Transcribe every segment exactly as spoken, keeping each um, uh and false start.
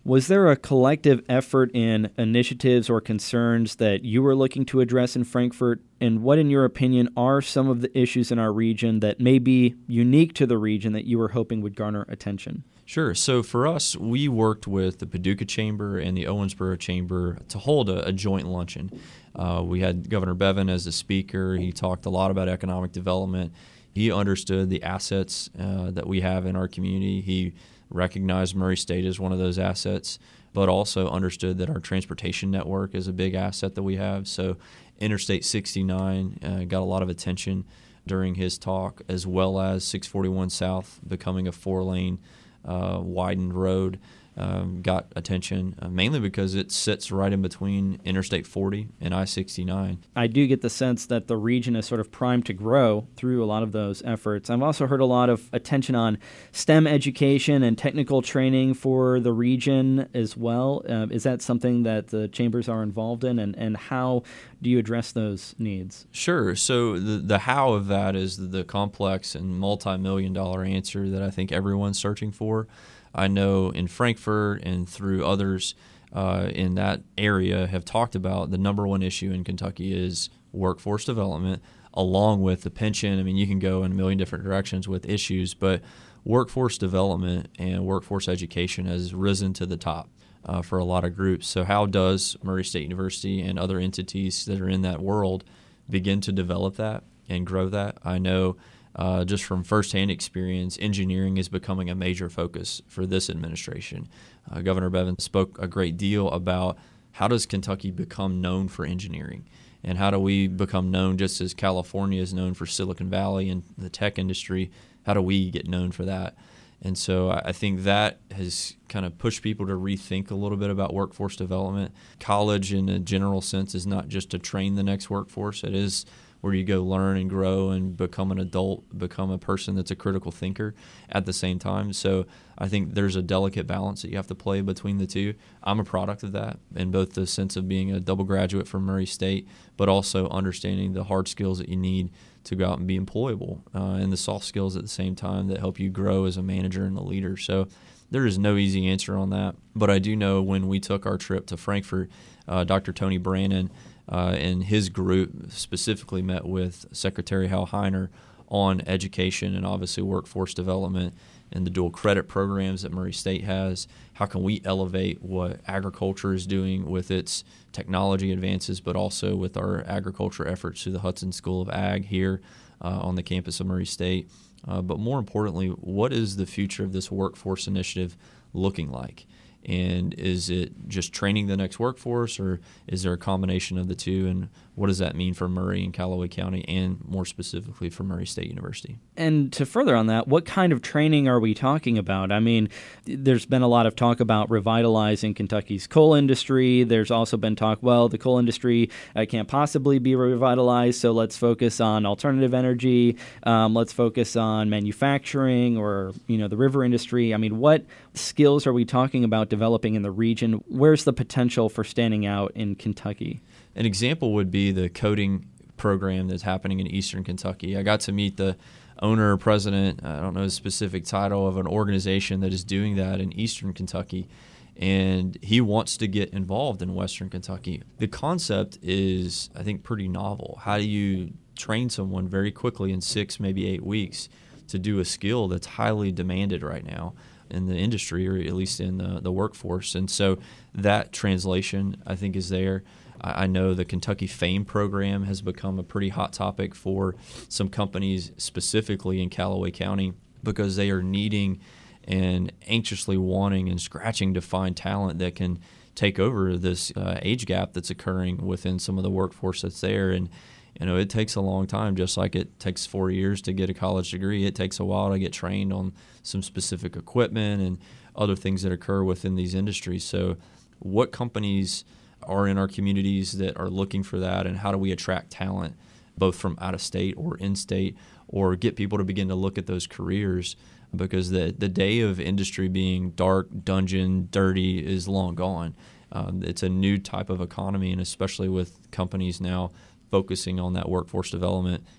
Was there a collective effort in initiatives or concerns that you were looking to address in Frankfort? And what, in your opinion, are some of the issues in our region that may be unique to the region that you were hoping would garner attention? Sure. So for us, we worked with the Paducah Chamber and the Owensboro Chamber to hold a, a joint luncheon. Uh, we had Governor Bevin as the speaker. He talked a lot about economic development. He understood the assets uh, that we have in our community. He recognized Murray State as one of those assets, but also understood that our transportation network is a big asset that we have. So Interstate sixty-nine uh, got a lot of attention during his talk, as well as six forty-one South becoming a four-lane uh, widened road. Um, got attention, uh, mainly because it sits right in between Interstate forty and I sixty-nine. I do get the sense that the region is sort of primed to grow through a lot of those efforts. I've also heard a lot of attention on STEM education and technical training for the region as well. Uh, is that something that the chambers are involved in, and, and how do you address those needs? Sure. So the, the how of that is the complex and multi-million dollar answer that I think everyone's searching for. I know in Frankfort and through others uh, in that area have talked about the number one issue in Kentucky is workforce development, along with the pension. I mean, you can go in a million different directions with issues, but workforce development and workforce education has risen to the top uh, for a lot of groups. So how does Murray State University and other entities that are in that world begin to develop that and grow that? I know Uh, just from firsthand experience, engineering is becoming a major focus for this administration. Uh, Governor Bevin spoke a great deal about how does Kentucky become known for engineering, and how do we become known just as California is known for Silicon Valley and the tech industry. How do we get known for that? And so I think that has kind of pushed people to rethink a little bit about workforce development. College, in a general sense, is not just to train the next workforce. It is where you go learn and grow and become an adult, become a person that's a critical thinker at the same time. So I think there's a delicate balance that you have to play between the two. I'm a product of that, in both the sense of being a double graduate from Murray State, but also understanding the hard skills that you need to go out and be employable, uh, and the soft skills at the same time that help you grow as a manager and a leader. So there is no easy answer on that. But I do know when we took our trip to Frankfort, uh, Doctor Tony Brannon Uh, and his group specifically met with Secretary Hal Heiner on education and obviously workforce development and the dual credit programs that Murray State has. How can we elevate what agriculture is doing with its technology advances, but also with our agriculture efforts through the Hudson School of Ag here uh, on the campus of Murray State? Uh, but more importantly, what is the future of this workforce initiative looking like? And is it just training the next workforce, or is there a combination of the two? And what does that mean for Murray and Callaway County, and more specifically for Murray State University? And to further on that, what kind of training are we talking about? I mean, there's been a lot of talk about revitalizing Kentucky's coal industry. There's also been talk, well, the coal industry uh, can't possibly be revitalized, so let's focus on alternative energy. Um, let's focus on manufacturing, or, you know, the river industry. I mean, what skills are we talking about developing in the region? Where's the potential for standing out in Kentucky? An example would be the coding program that's happening in Eastern Kentucky. I got to meet the owner or president, I don't know the specific title, of an organization that is doing that in Eastern Kentucky, and he wants to get involved in Western Kentucky. The concept is, I think, pretty novel. How do you train someone very quickly in six, maybe eight weeks to do a skill that's highly demanded right now in the industry, or at least in the, the workforce? And so that translation, I think, is there. I know the Kentucky FAME program has become a pretty hot topic for some companies, specifically in Callaway County, because they are needing and anxiously wanting and scratching to find talent that can take over this uh, age gap that's occurring within some of the workforce that's there. And you know, it takes a long time, just like it takes four years to get a college degree. It takes a while to get trained on some specific equipment and other things that occur within these industries. So what companies are in our communities that are looking for that, and how do we attract talent both from out of state or in state, or get people to begin to look at those careers? Because the, the day of industry being dark, dungeon, dirty is long gone. Um, it's a new type of economy, and especially with companies now focusing on that workforce development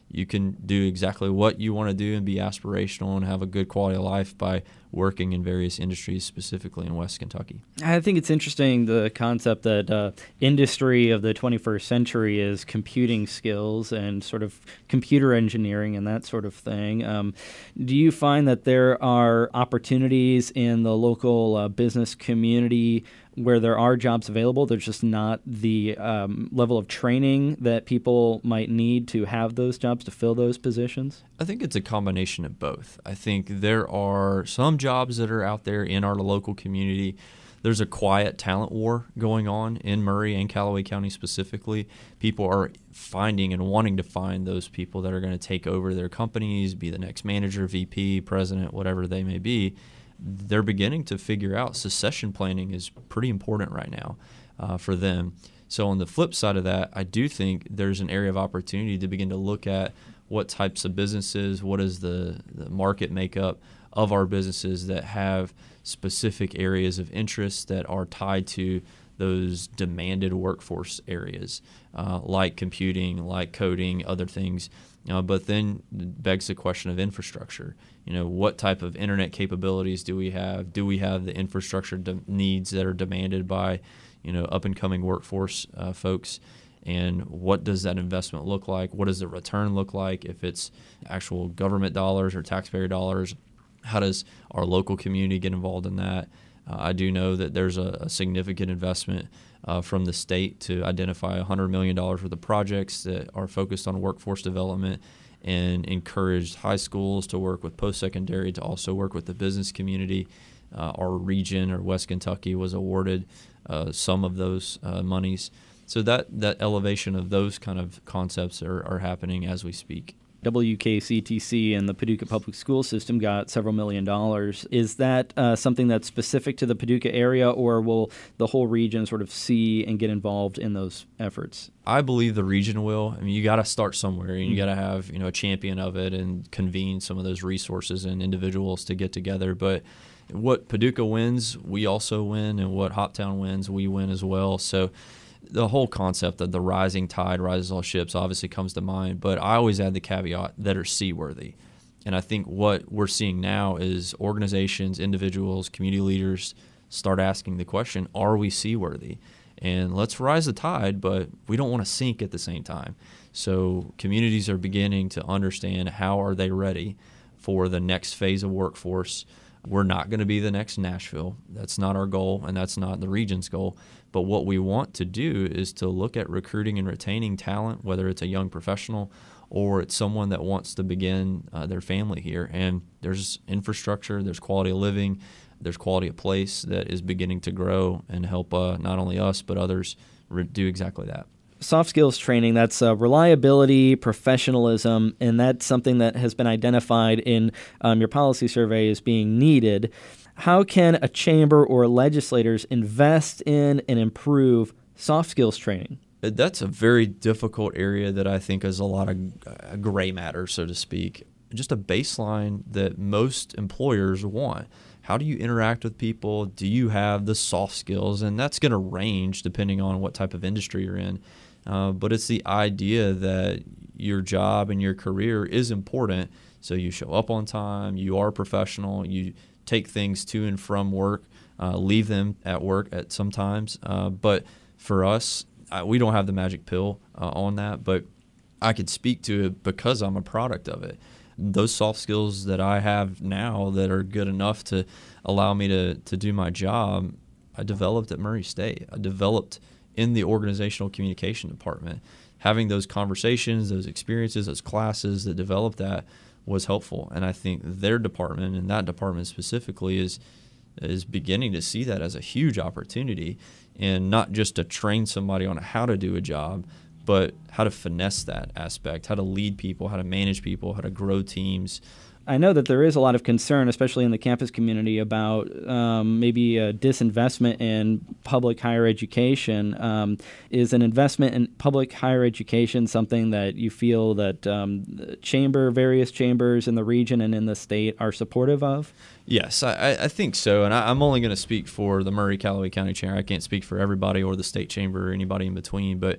you can do exactly what you want to do and be aspirational and have a good quality of life by working in various industries, specifically in West Kentucky. I think it's interesting, the concept that uh, industry of the twenty-first century is computing skills and sort of computer engineering and that sort of thing. Um, do you find that there are opportunities in the local uh, business community where there are jobs available? There's just not the um, level of training that people might need to have those jobs, to fill those positions? I think it's a combination of both. I think there are some jobs that are out there in our local community. There's a quiet talent war going on in Maury and Callaway County specifically. People are finding and wanting to find those people that are going to take over their companies, be the next manager, V P, president, whatever they may be. They're beginning to figure out succession planning is pretty important right now uh, for them. So on the flip side of that, I do think there's an area of opportunity to begin to look at what types of businesses, what is the, the market makeup of our businesses that have specific areas of interest that are tied to those demanded workforce areas, uh, like computing, like coding, other things. Uh, but then begs the question of infrastructure. You know, what type of internet capabilities do we have? Do we have the infrastructure de- needs that are demanded by, you know, up-and-coming workforce uh, folks? And what does that investment look like? What does the return look like if it's actual government dollars or taxpayer dollars? How does our local community get involved in that? Uh, I do know that there's a, a significant investment uh, from the state to identify one hundred million dollars worth of projects that are focused on workforce development and encouraged high schools to work with post-secondary to also work with the business community. Uh, our region, or West Kentucky, was awarded uh, some of those uh, monies. So that, that elevation of those kind of concepts are, are happening as we speak. W K C T C and the Paducah Public School System got several million dollars. Is that uh, something that's specific to the Paducah area, or will the whole region sort of see and get involved in those efforts? I believe the region will. I mean, you got to start somewhere, and you got to have, you know, a champion of it and convene some of those resources and individuals to get together. But what Paducah wins, we also win, and what Hoptown wins, we win as well. So the whole concept of the rising tide rises all ships obviously comes to mind, but I always add the caveat that are seaworthy. And I think what we're seeing now is organizations, individuals, community leaders start asking the question, are we seaworthy? And let's rise the tide, but we don't want to sink at the same time. So communities are beginning to understand, how are they ready for the next phase of workforce. We're not going to be the next Nashville. That's not our goal, and that's not the region's goal. But what we want to do is to look at recruiting and retaining talent, whether it's a young professional or it's someone that wants to begin uh, their family here. And there's infrastructure, there's quality of living, there's quality of place that is beginning to grow and help uh, not only us but others re- do exactly that. Soft skills training, that's uh, reliability, professionalism, and that's something that has been identified in um, your policy survey as being needed. How can a chamber or legislators invest in and improve soft skills training? That's a very difficult area that I think is a lot of uh, gray matter, so to speak. Just a baseline that most employers want. How do you interact with people? Do you have the soft skills? And that's going to range depending on what type of industry you're in. Uh, but it's the idea that your job and your career is important. So you show up on time, you are professional, you take things to and from work, uh, leave them at work at sometimes. Uh, but for us, I, we don't have the magic pill uh, on that, but I could speak to it because I'm a product of it. Those soft skills that I have now that are good enough to allow me to, to do my job, I developed at Murray State. I developed in the organizational communication department. Having those conversations, those experiences, those classes that developed that was helpful. And I think their department, and that department specifically, is is beginning to see that as a huge opportunity, and not just to train somebody on how to do a job, but how to finesse that aspect, how to lead people, how to manage people, how to grow teams. I know that there is a lot of concern, especially in the campus community, about um, maybe a disinvestment in public higher education. Um, is an investment in public higher education something that you feel that um, the chamber, various chambers in the region and in the state are supportive of? Yes, I, I think so. And I, I'm only going to speak for the Maury Callaway County Chamber. I can't speak for everybody or the state chamber or anybody in between. But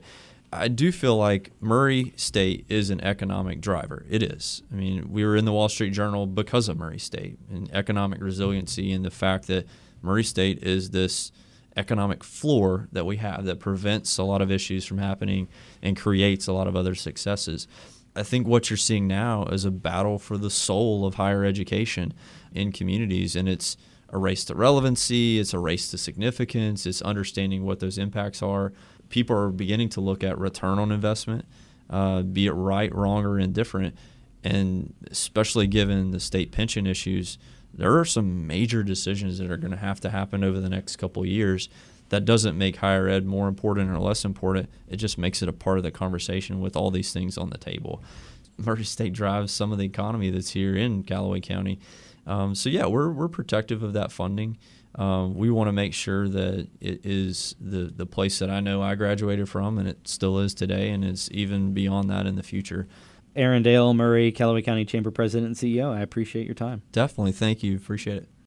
I do feel like Murray State is an economic driver. It is. I mean, we were in the Wall Street Journal because of Murray State and economic resiliency and the fact that Murray State is this economic floor that we have that prevents a lot of issues from happening and creates a lot of other successes. I think what you're seeing now is a battle for the soul of higher education in communities, and it's a race to relevancy, it's a race to significance, it's understanding what those impacts are. People are beginning to look at return on investment, uh, be it right, wrong, or indifferent. And especially given the state pension issues, there are some major decisions that are going to have to happen over the next couple of years. That doesn't make higher ed more important or less important. It just makes it a part of the conversation with all these things on the table. Murray State drives some of the economy that's here in Callaway County. Um, so, yeah, we're we're protective of that funding. Um, we want to make sure that it is the, the place that I know I graduated from, and it still is today, and it's even beyond that in the future. Aaron Dale Murray, Callaway County Chamber President and C E O, I appreciate your time. Definitely. Thank you. Appreciate it.